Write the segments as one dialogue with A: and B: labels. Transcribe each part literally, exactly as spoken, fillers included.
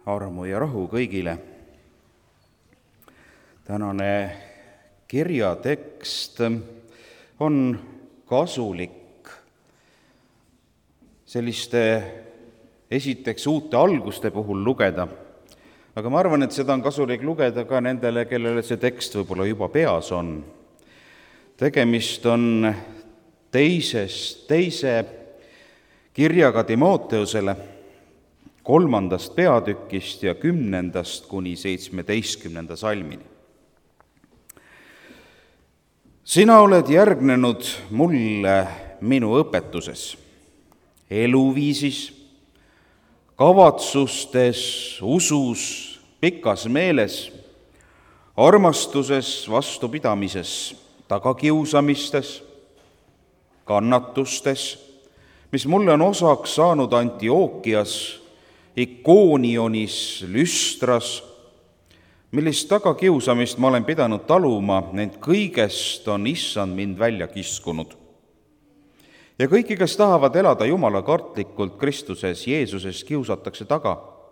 A: armu ja rahu kõigile. Tänane kirjatekst on kasulik selliste esiteks uute alguste puhul lugeda, aga ma arvan, et seda on kasulik lugeda ka nendele, kellele see tekst võib-olla juba peas on. Tegemist on teises, teise kirjaga Timoteusele, kolmandast peatükist ja kümnendast kuni seitsmeteistkümnenda salmini. Sina oled järgnenud mulle minu õpetuses, eluviisis, kavatsustes, usus, pikas meeles, armastuses, vastupidamises, tagakiusamistes, kannatustes, mis mulle on osaks saanud Antiookias, Ikoonionis, Lüstras, millist tagakiusamist ma olen pidanud taluma, ent kõigest on Issand mind välja kiskunud. Ja kõiki, kes tahavad elada Jumala kartlikult Kristuses Jeesuses, kiusatakse taga.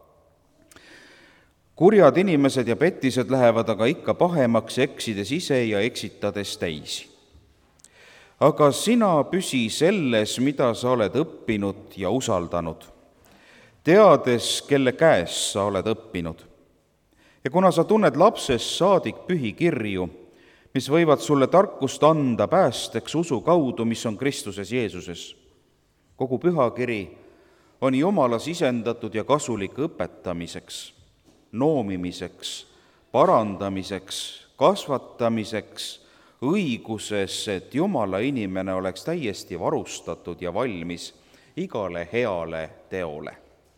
A: Kurjad inimesed ja pettised lähevad aga ikka pahemaks, eksides ise ja eksitades teisi. Aga sina püsi selles, mida sa oled õppinud ja usaldanud, teades, kelle käes sa oled õppinud. Ja kuna sa tunned lapsest saadik pühi kirju, mis võivad sulle tarkust anda päästeks usu kaudu, mis on Kristuses Jeesuses. Kogu pühakiri on Jumala sisendatud ja kasulik õpetamiseks, noomimiseks, parandamiseks, kasvatamiseks, õiguses, et Jumala inimene oleks täiesti varustatud ja valmis igale heale teole.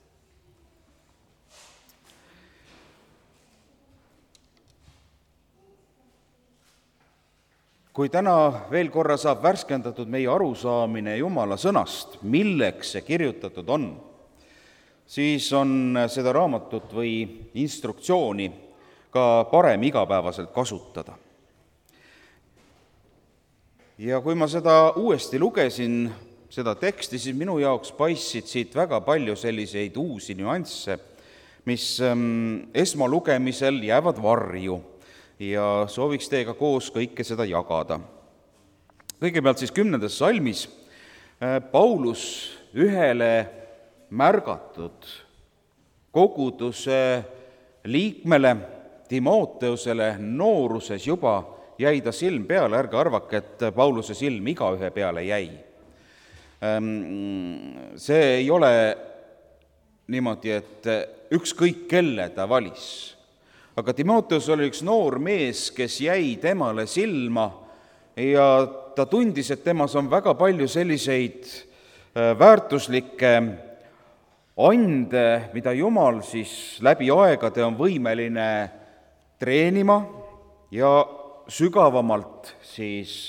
A: Kui täna veel korra saab värskendatud meie arusaamine Jumala sõnast, milleks see kirjutatud on, siis on seda raamatut või instruktsiooni ka parem igapäevaselt kasutada. Ja kui ma seda uuesti lugesin, seda teksti, siis minu jaoks paistsid siit väga palju selliseid uusi nüansse, mis esmalugemisel jäävad varju ja sooviks teiega koos kõike seda jagada. Kõigepealt siis kümnendas salmis Paulus ühele märgatud koguduse liikmele Timoteusele nooruses juba jäi ta silm peale, ärge arvake, et Pauluse silm igaühe peale jäi. See ei ole niimoodi, et ükskõik kelle ta valis. Aga Timoteus oli üks noor mees, kes jäi temale silma ja ta tundis, et temas on väga palju selliseid väärtuslikke ande, mida Jumal siis läbi aegade on võimeline treenima ja sügavamalt siis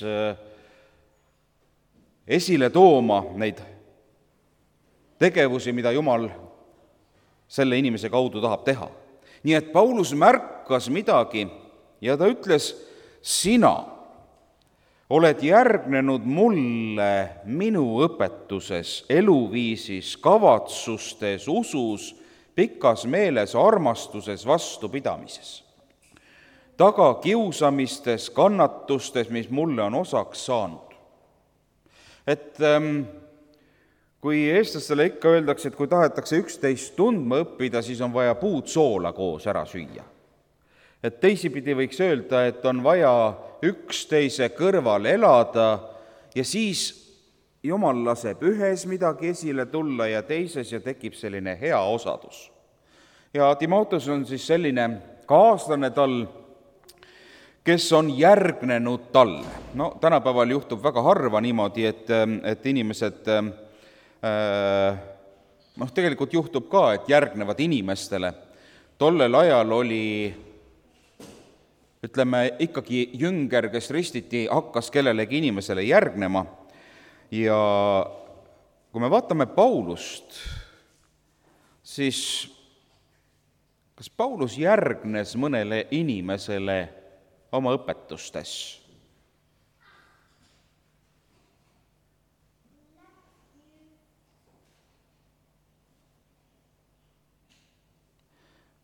A: esile tooma neid tegevusi, mida Jumal selle inimese kaudu tahab teha. Nii et Paulus märkas midagi ja ta ütles, sina oled järgnenud mulle minu õpetuses, eluviisis, kavatsustes, usus, pikas meeles, armastuses, vastupidamises, tagakiusamistes, kannatustes, mis mulle on osaks saanud. Et ähm, kui eestlastele ikka öeldakse, et kui tahetakse üksteist tundma õppida, siis on vaja puud soola koos ära süüa. Et teisipidi võiks öelda, et on vaja üksteise kõrval elada ja siis Jumal laseb ühes midagi esile tulla ja teises ja tekib selline hea osadus. Ja Timoteus on siis selline kaaslane tal, kes on järgnenud talle. No tänapäeval juhtub väga harva niimoodi, et, et inimesed noh, tegelikult juhtub ka, et järgnevad inimestele. Tollel ajal oli, ütleme, ikkagi jünger, kes ristiti, hakkas kellelegi inimesele järgnema. Ja kui me vaatame Paulust, siis kas Paulus järgnes mõnele inimesele oma õpetustes?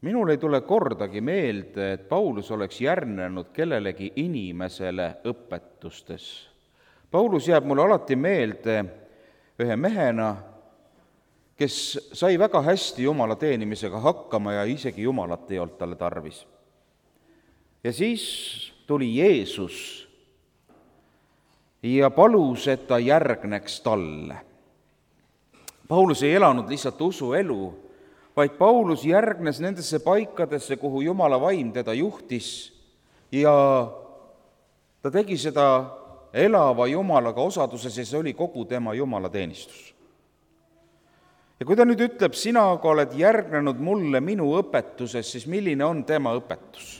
A: minul ei tule kordagi meelde, et Paulus oleks järgnenud kellelegi inimesele õpetustes. Paulus jääb mulle alati meelde ühe mehena, kes sai väga hästi Jumala teenimisega hakkama ja isegi Jumalat ei olnud talle tarvis. Ja siis tuli Jeesus ja palus, et ta järgneks talle. Paulus ei elanud lihtsalt usuelu, vaid Paulus järgnes nendesse paikadesse, kuhu Jumala vaim teda juhtis ja ta tegi seda elava Jumalaga osaduses ja see oli kogu tema jumalateenistus. Ja kui ta nüüd ütleb, sina aga oled järgnenud mulle minu õpetuses, siis milline on tema õpetus?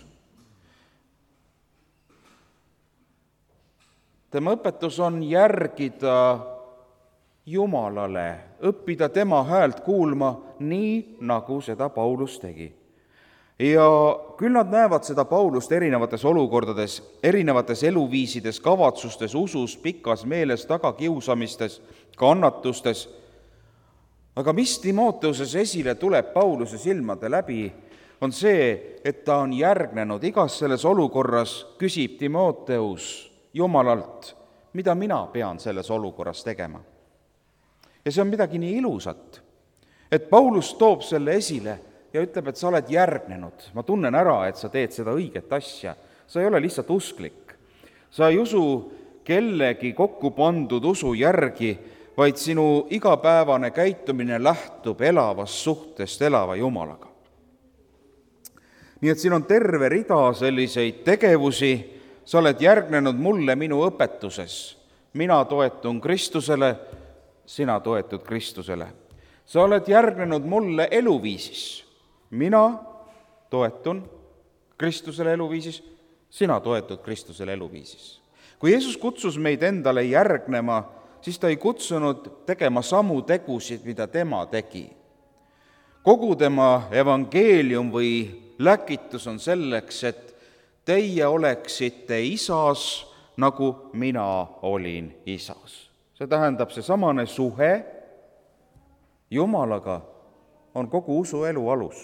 A: Tema õpetus on järgida Jumalale, õppida tema häält kuulma, nii nagu seda Paulus tegi. Ja küll nad näevad seda Paulust erinevates olukordades, erinevates eluviisides, kavatsustes, usus, pikas meeles, tagakiusamistes, kannatustes. Aga mis Timoteuses esile tuleb Pauluse silmade läbi, on see, et ta on järgnenud. Igas selles olukorras küsib Timoteus Jumalalt, mida mina pean selles olukorras tegema. Ja see on midagi nii ilusat, et Paulus toob selle esile ja ütleb, et sa oled järgnenud. Ma tunnen ära, et sa teed seda õiget asja. Sa ei ole lihtsalt usklik. Sa ei usu kellegi kokku pandud usu järgi, vaid sinu igapäevane käitumine lähtub elavast suhtest elava Jumalaga. Nii et siin on terve rida selliseid tegevusi, sa oled järgnenud mulle minu õpetuses. Mina toetun Kristusele, sina toetud Kristusele. Sa oled järgnenud mulle eluviisis. Mina toetun Kristusele eluviisis, sina toetud Kristusele eluviisis. Kui Jeesus kutsus meid endale järgnema, siis ta ei kutsunud tegema samu tegusid, mida tema tegi. Kogu tema evangeelium või läkitus on selleks, et teie oleksite isas, nagu mina olin isas. See tähendab, see samane suhe Jumalaga on kogu usuelu alus.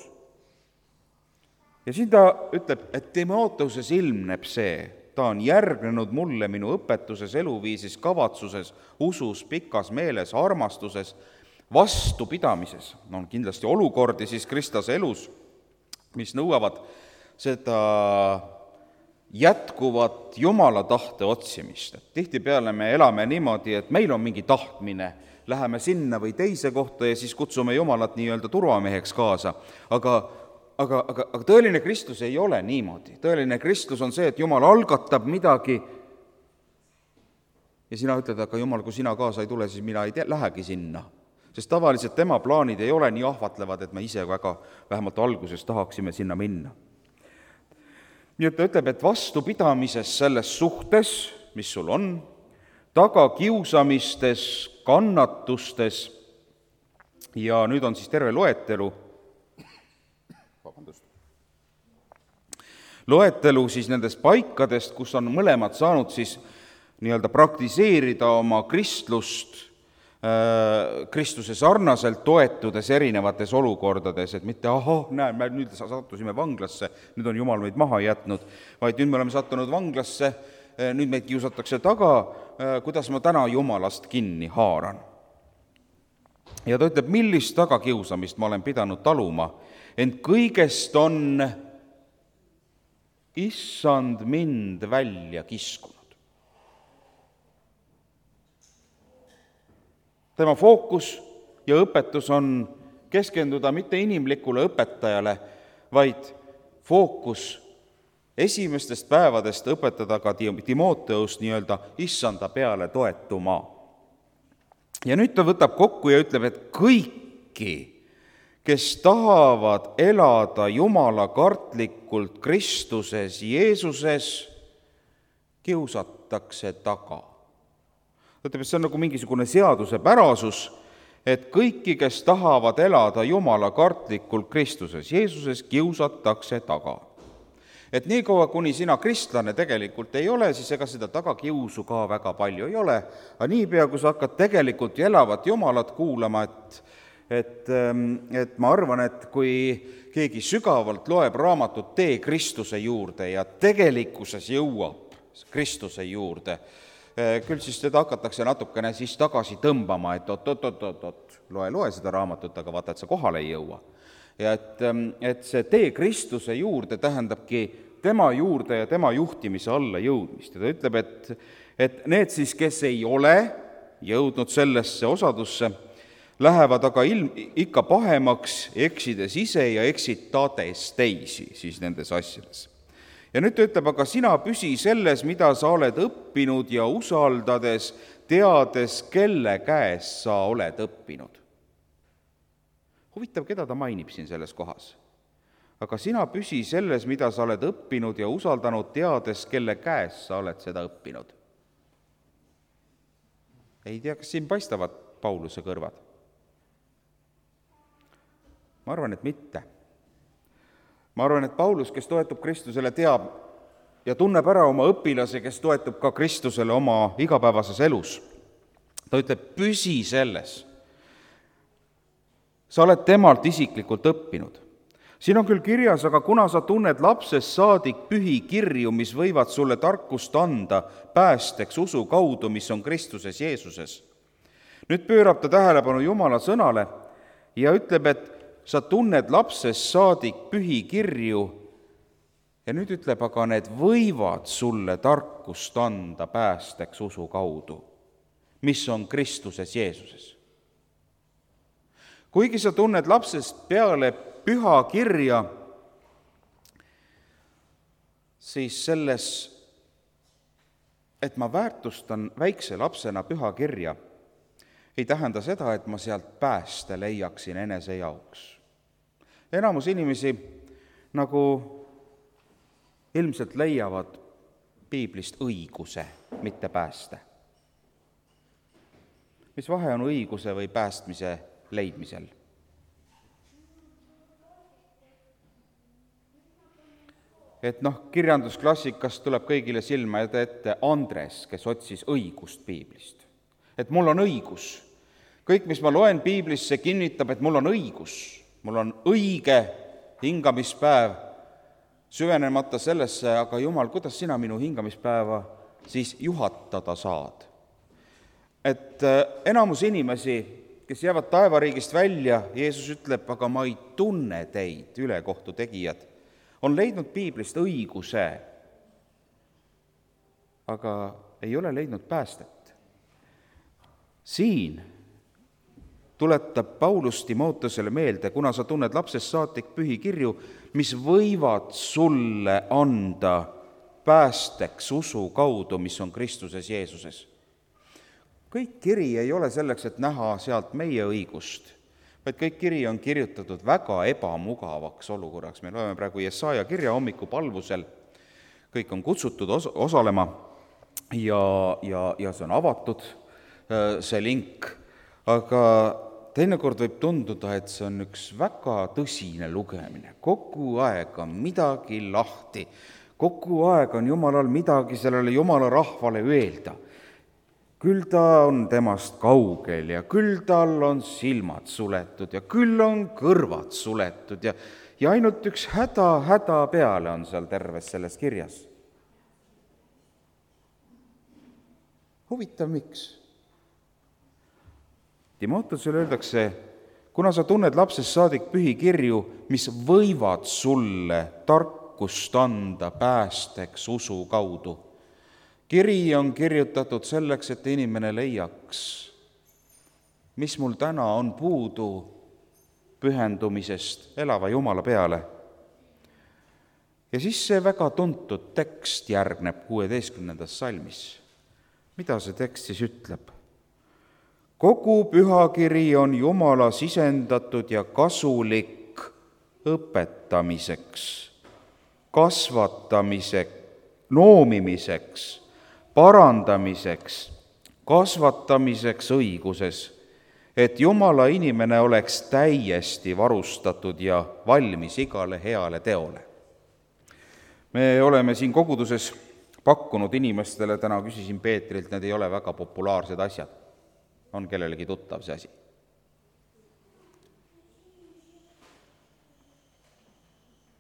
A: Ja siin ta ütleb, et Timoteuses ilmneb see, ta on järgnenud mulle minu õpetuses, eluviisis, kavatsuses, usus, pikas meeles, armastuses, vastupidamises. On kindlasti olukordi siis Kristuse elus, mis nõuavad seda jätkuvat Jumala tahte otsimist. Tihtipeale me elame niimoodi, et meil on mingi tahtmine, läheme sinna või teise kohta ja siis kutsume Jumalat nii-öelda turvameheks kaasa. Aga, aga, aga, aga tõeline Kristus ei ole niimoodi. Tõeline Kristus on see, et Jumal algatab midagi ja sina ütled, aga Jumal, kui sina kaasa ei tule, siis mina ei te- lähegi sinna. Sest tavaliselt tema plaanid ei ole nii ahvatlevad, et me ise väga vähemalt alguses tahaksime sinna minna. Nii et ta ütleb, et vastupidamises selles suhtes, mis sul on, tagakiusamistes, kannatustes ja nüüd on siis terve loetelu, vabandust, loetelu siis nendest paikadest, kus on mõlemad saanud siis nii-öelda praktiseerida oma kristlust Kristuse sarnaselt toetudes erinevates olukordades, et mitte ahah, näe, me nüüd sattusime vanglasse, nüüd on Jumal meid maha jätnud, vaid nüüd me oleme sattunud vanglasse, nüüd meid kiusatakse taga, kuidas ma täna Jumalast kinni haaran. Ja ta ütleb, millist tagakiusamist ma olen pidanud taluma, ent kõigest on issand mind välja kiskunud. Tema fookus ja õpetus on keskenduda mitte inimlikule õpetajale, vaid fookus esimestest päevadest õpetada ka Timoteust nii-öelda issanda peale toetuma. Ja nüüd ta võtab kokku ja ütleb, et kõiki, kes tahavad elada Jumala kartlikult Kristuses Jeesuses, kiusatakse taga. Ütleb, et see on nagu mingisugune seaduse pärasus, et kõiki, kes tahavad elada Jumala kartlikult Kristuses, Jeesuses, kiusatakse taga. Et nii kaua, kuni sina kristlane tegelikult ei ole, siis ega seda tagakiusu ka väga palju ei ole, aga niipea, kui sa hakkad tegelikult elavat Jumalat kuulama, et et, et ma arvan, et kui keegi sügavalt loeb raamatut Tee Kristuse juurde ja tegelikkuses jõuab Kristuse juurde, küll siis teda hakatakse natukene siis tagasi tõmbama, et oot-oot-oot-oot, loe, loe seda raamatut, aga vaata, et sa kohale ei jõua. Ja et, et see Tee Kristuse juurde tähendabki tema juurde ja tema juhtimise alla jõudmist. Ja ta ütleb, et, et need siis, kes ei ole jõudnud sellesse osadusse, lähevad aga ilm, ikka pahemaks, eksides ise ja eksitades teisi siis nendes asjades. Ja nüüd ta ütleb, aga sina püsi selles, mida sa oled õppinud ja usaldades, teades, kelle käes sa oled õppinud. Huvitav, keda ta mainib siin selles kohas. Aga sina püsi selles, mida sa oled õppinud ja usaldanud, teades, kelle käes sa oled seda õppinud. Ei tea, kas siin paistavad Pauluse kõrvad? Ma arvan, et mitte. Ma arvan, et Paulus, kes toetub Kristusele, teab ja tunneb ära oma õpilase, kes toetub ka Kristusele oma igapäevases elus. Ta ütleb, püsi selles. Sa oled temalt isiklikult õppinud. Siin on küll kirjas, aga kuna sa tunned lapsest saadik pühi kirju, mis võivad sulle tarkust anda päästeks usu kaudu, mis on Kristuses Jeesuses. Nüüd pöörab ta tähelepanu Jumala sõnale ja ütleb, et sa tunned lapsest saadik pühi kirju ja nüüd ütleb, aga need võivad sulle tarkust anda päästeks usu kaudu, mis on Kristuses Jeesuses. Kuigi sa tunned lapsest peale püha kirja, siis selles, et ma väärtustan väikse lapsena püha kirja, ei tähenda seda, et ma sealt pääste leiaksin enese jaoks. Enamus inimesi nagu ilmselt leiavad piiblist õiguse, mitte pääste. Mis vahe on õiguse või päästmise leidmisel? Et noh, kirjandusklassikas tuleb kõigile silma ette Andres, kes otsis õigust piiblist. Et mul on õigus. Kõik, mis ma loen piiblisse, kinnitab, et mul on õigus. Mul on õige hingamispäev, süvenemata sellesse, aga Jumal, kuidas sina minu hingamispäeva siis juhatada saad? Et enamus inimesi, kes jäävad taevariigist välja, Jeesus ütleb, aga ma ei tunne teid, ülekohtu tegijad, on leidnud piiblist õiguse, aga ei ole leidnud päästet. Siin tuletab Paulus Timoteusele meelde, kuna sa tunned lapsest saatik pühi kirju, mis võivad sulle anda päästeks usu kaudu, mis on Kristuses Jeesuses. Kõik kiri ei ole selleks, et näha sealt meie õigust, vaid kõik kiri on kirjutatud väga ebamugavaks olukorraks. Me loeme praegu Jesaja kirja hommikupalvusel, kõik on kutsutud os- osalema ja, ja, ja see on avatud, see link, aga teinekord võib tunduda, et see on üks väga tõsine lugemine. Kogu aeg on midagi lahti, kogu aeg on Jumalal midagi sellele Jumala rahvale öelda. Küll ta on temast kaugel ja küll tal on silmad suletud ja küll on kõrvad suletud ja, ja ainult üks häda, häda peale on seal terves selles kirjas. Huvitav, miks? Timoteusele öeldakse, kuna sa tunned lapsest saadik pühi kirju, mis võivad sulle tarkust anda päästeks usu kaudu. Kiri on kirjutatud selleks, et inimene leiaks, mis mul täna on puudu pühendumisest elava Jumala peale. Ja siis see väga tuntud tekst järgneb kuueteistkümnendas salmis. Mida see tekst siis ütleb? Kogu pühakiri on Jumala sisendatud ja kasulik õpetamiseks, kasvatamiseks, noomimiseks, parandamiseks, kasvatamiseks õiguses, et Jumala inimene oleks täiesti varustatud ja valmis igale heale teole. Me oleme siin koguduses pakkunud inimestele, täna küsisin Peetrilt, need ei ole väga populaarsed asjad. On kellelegi tuttav see asi?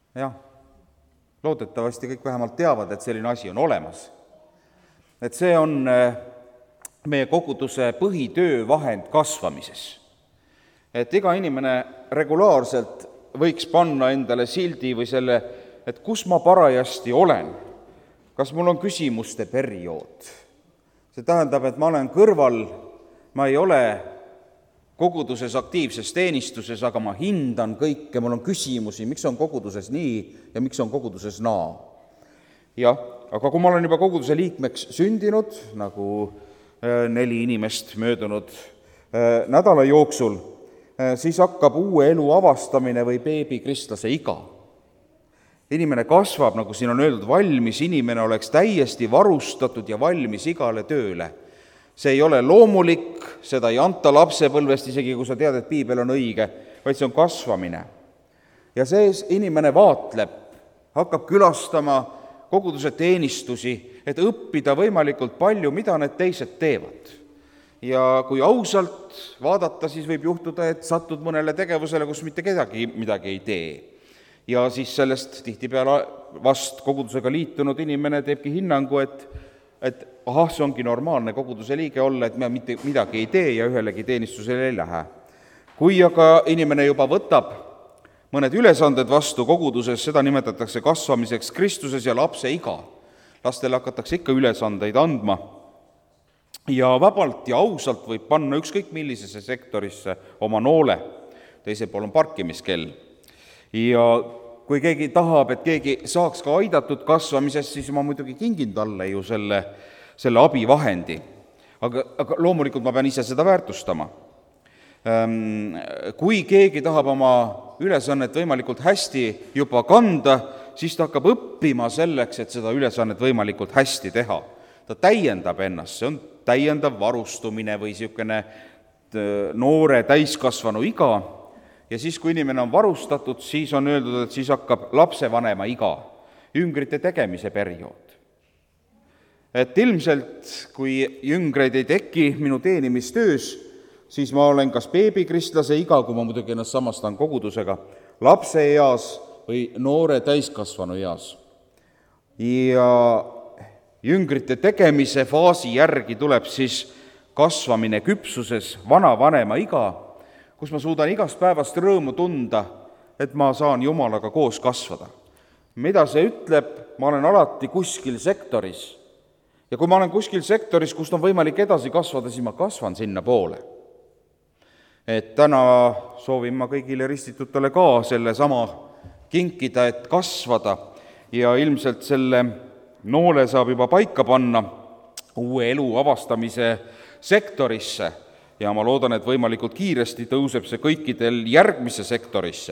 A: jah, loodetavasti kõik vähemalt teavad, et selline asi on olemas. Et see on meie koguduse põhitöövahend kasvamises. Et iga inimene regulaarselt võiks panna endale sildi või selle, et kus ma parajasti olen. Kas mul on küsimuste periood? See tähendab, et ma olen kõrval, ma ei ole koguduses aktiivses teenistuses, aga ma hindan kõike, mul on küsimusi, miks on koguduses nii ja miks on koguduses naa. Jah, aga kui ma olen juba koguduse liikmeks sündinud, nagu neli inimest möödunud nädala jooksul, siis hakkab uue elu avastamine või beebikristlase iga. Inimene kasvab, nagu siin on öeldud, valmis, inimene oleks täiesti varustatud ja valmis igale tööle. See ei ole loomulik, seda ei anta lapsepõlvest, isegi kui sa tead, et piibel on õige, vaid see on kasvamine. Ja see inimene vaatleb, hakkab külastama koguduse teenistusi, et õppida võimalikult palju, mida need teised teevad. Ja kui ausalt vaadata, siis võib juhtuda, et satud mõnele tegevusele, kus mitte kedagi midagi ei tee. Ja siis sellest tihtipeale vast kogudusega liitunud inimene teebki hinnangu, et, et ahah, see ongi normaalne koguduse liige olla, et me mitte midagi ei tee ja ühelegi teenistusele ei lähe. Kui aga inimene juba võtab mõned ülesanded vastu koguduses, seda nimetatakse kasvamiseks Kristuses ja lapse iga. Lastele hakatakse ikka ülesandeid andma. Ja vabalt ja ausalt võib panna ükskõik millisesse sektorisse oma noole. Teisel pool on parkimiskell. Ja kui keegi tahab, et keegi saaks ka aidatud kasvamisest, siis ma muidugi kingin talle ju selle, selle abivahendi. Aga, aga loomulikult ma pean ise seda väärtustama. Kui keegi tahab oma ülesannet võimalikult hästi juba kanda, siis ta hakkab õppima selleks, et seda ülesannet võimalikult hästi teha. Ta täiendab ennast, see on täiendav varustumine või niisugune noore täiskasvanu iga, ja siis, kui inimene on varustatud, siis on öeldud, et siis hakkab lapsevanema iga, jüngrite tegemise periood. Et ilmselt, kui jüngreid ei teki minu teenimistöös, siis ma olen kas beebikristlase iga, kui ma muidugi ennast samastan kogudusega, lapse eas või noore täiskasvanu eas. Ja jüngrite tegemise faasi järgi tuleb siis kasvamine küpsuses, vana vanema iga, kus ma suudan igast päevast rõõmu tunda, et ma saan Jumalaga koos kasvada. Mida see ütleb? Ma olen alati kuskil sektoris. Ja kui ma olen kuskil sektoris, kust on võimalik edasi kasvada, siis ma kasvan sinna poole. Et täna soovin ma kõigile ristitutele ka selle sama kinkida, et kasvada, ja ilmselt selle noole saab juba paika panna uue elu avastamise sektorisse ja ma loodan, et võimalikult kiiresti tõuseb see kõikidel järgmise sektorisse.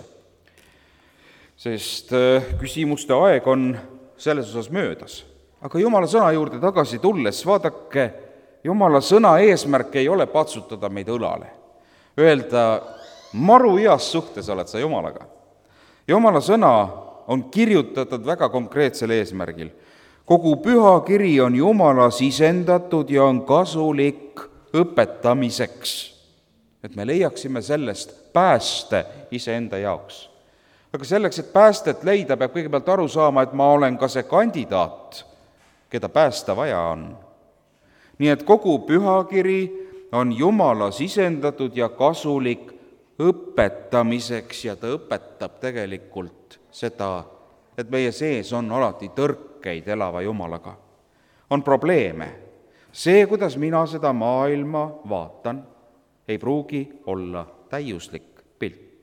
A: Sest küsimuste aeg on selles osas möödas. Aga Jumala sõna juurde tagasi tulles, vaadake, Jumala sõna eesmärk ei ole patsutada meid õlale. Öelda, maru heas suhtes oled sa Jumalaga. Jumala sõna on kirjutatud väga konkreetsel eesmärgil. Kogu pühakiri on Jumala sisendatud ja on kasulik õpetamiseks, et me leiaksime sellest pääste iseenda jaoks. Aga selleks, et päästet leida, peab kõigepealt aru saama, et ma olen ka see kandidaat, keda päästa vaja on. Nii et kogu pühakiri on Jumala sisendatud ja kasulik õpetamiseks ja ta õpetab tegelikult seda, et meie sees on alati tõrkeid elava Jumalaga. On probleeme. See, kuidas mina seda maailma vaatan, ei pruugi olla täiuslik pilt.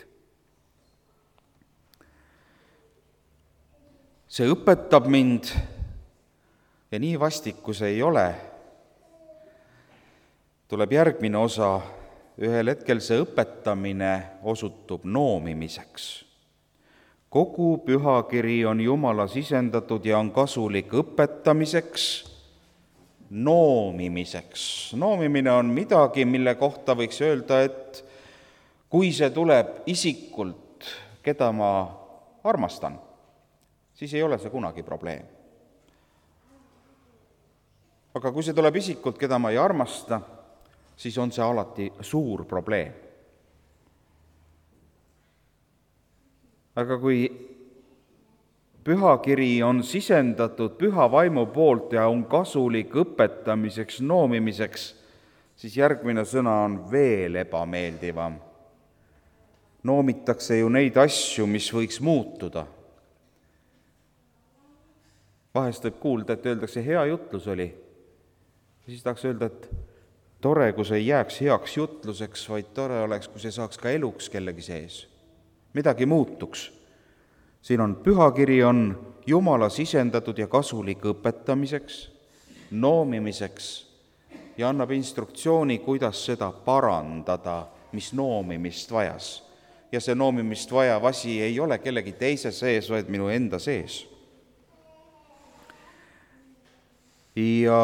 A: See õpetab mind ja nii vastik, kui see ei ole, tuleb järgmine osa, ühel hetkel see õpetamine osutub noomimiseks. Kogu pühakiri on Jumala sisendatud ja on kasulik õpetamiseks, noomimiseks. Noomimine on midagi, mille kohta võiks öelda, et kui see tuleb isikult, keda ma armastan, siis ei ole see kunagi probleem. Aga kui see tuleb isikult, keda ma ei armasta, siis on see alati suur probleem. Aga kui pühakiri on sisendatud püha vaimu poolt ja on kasulik õpetamiseks, noomimiseks, siis järgmine sõna on veel ebameeldivam. Noomitakse ju neid asju, mis võiks muutuda. Vahest võib kuulda, et öeldakse, hea jutlus oli. Ja siis tahaks öelda, et tore, kui see ei jääks heaks jutluseks, vaid tore oleks, kui see saaks ka eluks kellegi sees. Midagi muutuks. Siin on pühakiri on Jumala sisendatud ja kasulik õpetamiseks, noomimiseks ja annab instruktsiooni, kuidas seda parandada, mis noomimist vajas. Ja see noomimist vajav asi ei ole kellegi teise sees, vaid minu enda sees. Ja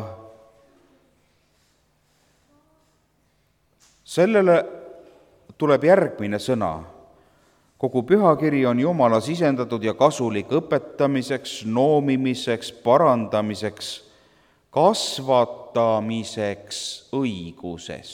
A: sellele tuleb järgmine sõna. Kogu pühakiri on Jumala sisendatud ja kasulik õpetamiseks, noomimiseks, parandamiseks, kasvatamiseks õiguses.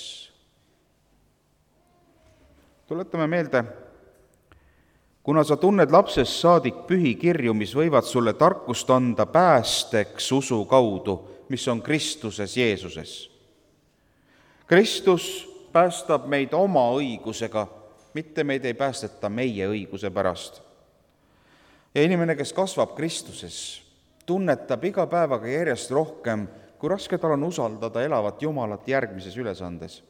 A: Tuletame meelde, kuna sa tunned lapsest saadik pühi kirju, mis võivad sulle tarkust anda päästeks usu kaudu, mis on Kristuses Jeesuses. Kristus päästab meid oma õigusega, mitte meid ei päästeta meie õiguse pärast. Ja inimene, kes kasvab Kristuses, tunnetab iga päevaga järjest rohkem, kui raske tal on usaldada elavat Jumalat järgmises ülesandes.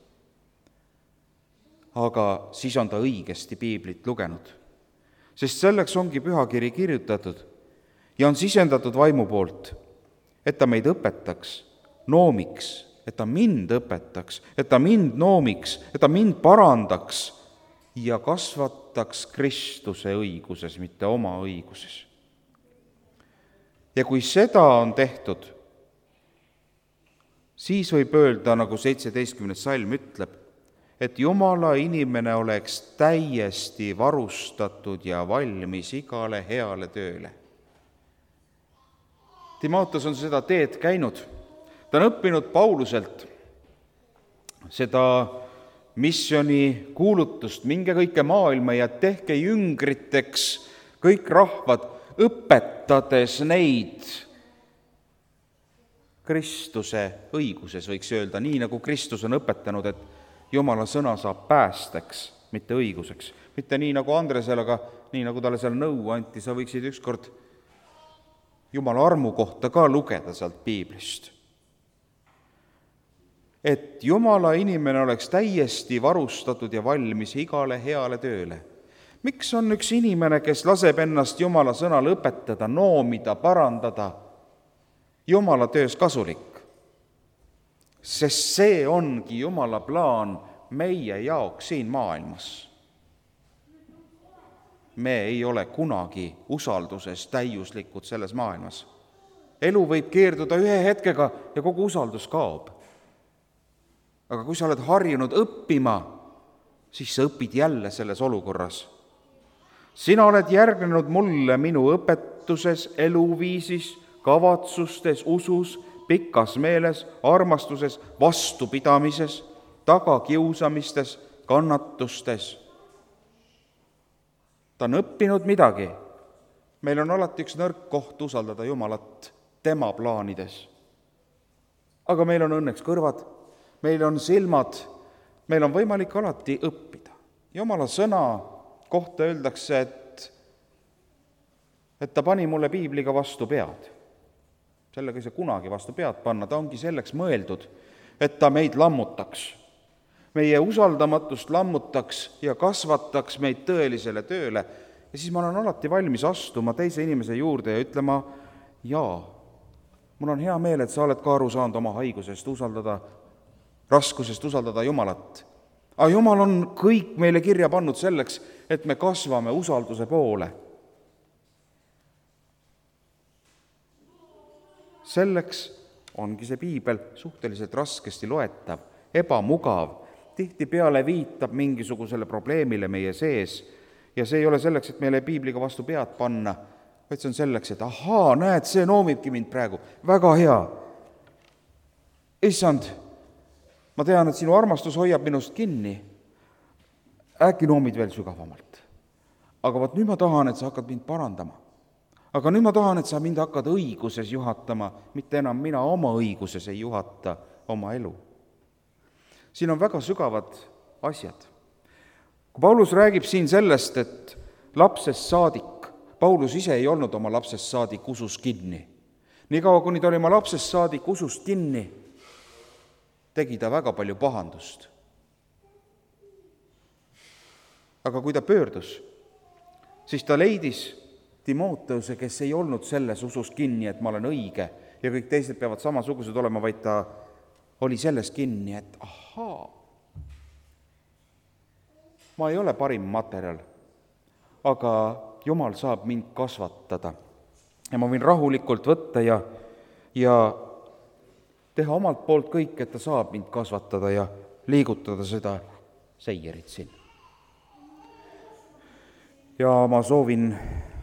A: Aga siis on ta õigesti piiblit lugenud, sest selleks ongi pühakiri kirjutatud ja on sisendatud vaimu poolt, et ta meid õpetaks, noomiks, et ta mind õpetaks, et ta mind noomiks, et ta mind parandaks ja kasvataks Kristuse õiguses, mitte oma õiguses. Ja kui seda on tehtud, siis võib öelda, nagu seitseteistkümnes salm ütleb, et Jumala inimene oleks täiesti varustatud ja valmis igale heale tööle. Timoteus on seda teed käinud. Ta on õppinud Pauluselt seda missiooni kuulutust, minge kõike maailma ja tehke jüngriteks kõik rahvad, õpetades neid Kristuse õiguses, võiks öelda, nii nagu Kristus on õpetanud, et Jumala sõna saab päästeks, mitte õiguseks. Mitte nii nagu Andresel, aga nii nagu talle seal nõu anti, sa võiksid ükskord Jumala armu kohta ka lugeda sealt piiblist. Et Jumala inimene oleks täiesti varustatud ja valmis igale heale tööle. Miks on üks inimene, kes laseb ennast Jumala sõnal õpetada, noomida, parandada, Jumala töös kasulik? Sest see ongi Jumala plaan meie jaoks siin maailmas. Me ei ole kunagi usalduses täiuslikud selles maailmas. Elu võib keerduda ühe hetkega ja kogu usaldus kaob. Aga kui sa oled harjunud õppima, siis sa õpid jälle selles olukorras. Sina oled järgnenud mulle minu õpetuses, eluviisis, kavatsustes, usus, pikas meeles, armastuses, vastupidamises, tagakiusamistes, kannatustes. Ta on õppinud midagi. Meil on alati üks nõrk koht usaldada Jumalat tema plaanides. Aga meil on õnneks kõrvad, meil on silmad, meil on võimalik alati õppida. Jumala sõna kohta öeldakse, et, et ta pani mulle piibliga vastu pead. Sellega ei saa kunagi vastu pead panna, ta ongi selleks mõeldud, et ta meid lammutaks, meie usaldamatust lammutaks ja kasvataks meid tõelisele tööle. Ja siis ma olen alati valmis astuma teise inimese juurde ja ütlema, jaa, mul on hea meel, et sa oled ka aru saanud oma haigusest usaldada, raskusest usaldada Jumalat. Aga Jumal on kõik meile kirja pannud selleks, et me kasvame usalduse poole. Selleks ongi see piibel suhteliselt raskesti loetav, ebamugav, tihtipeale viitab mingisugusele probleemile meie sees ja see ei ole selleks, et meile piibliga vastu pead panna, vaid see on selleks, et ahaa, näed, see noomibki mind praegu, väga hea. Issand, ma tean, et sinu armastus hoiab minust kinni, äkki noomid veel sügavamalt. Aga vaat nüüd ma tahan, et sa hakkad mind parandama. aga nüüd ma tahan, et sa mind hakkad õiguses juhatama, mitte enam mina oma õiguses ei juhata oma elu. Siin on väga sügavad asjad. Kui Paulus räägib siin sellest, et lapsest saadik, Paulus ise ei olnud oma lapsest saadik usus kinni. Nii kaua, kuni ta oli oma lapsest saadik usust kinni, tegi ta väga palju pahandust. Aga kui ta pöördus, siis ta leidis Timoteuse, kes ei olnud selles usus kinni, et ma olen õige ja kõik teised peavad samasugused olema, vaid ta oli selles kinni, et ahaa, ma ei ole parim materjal, aga Jumal saab mind kasvatada ja ma võin rahulikult võtta ja, ja teha omalt poolt kõik, et ta saab mind kasvatada ja liigutada seda seierit siin. Ja ma soovin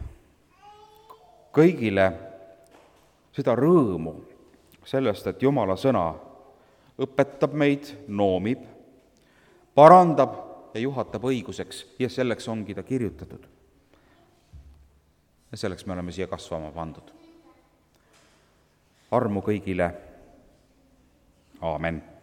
A: kõigile seda rõõmu sellest, et Jumala sõna õpetab meid, noomib, parandab ja juhatab õiguseks ja selleks ongi ta kirjutatud. Ja selleks me oleme siia kasvama pandud. Armu kõigile. Aamen.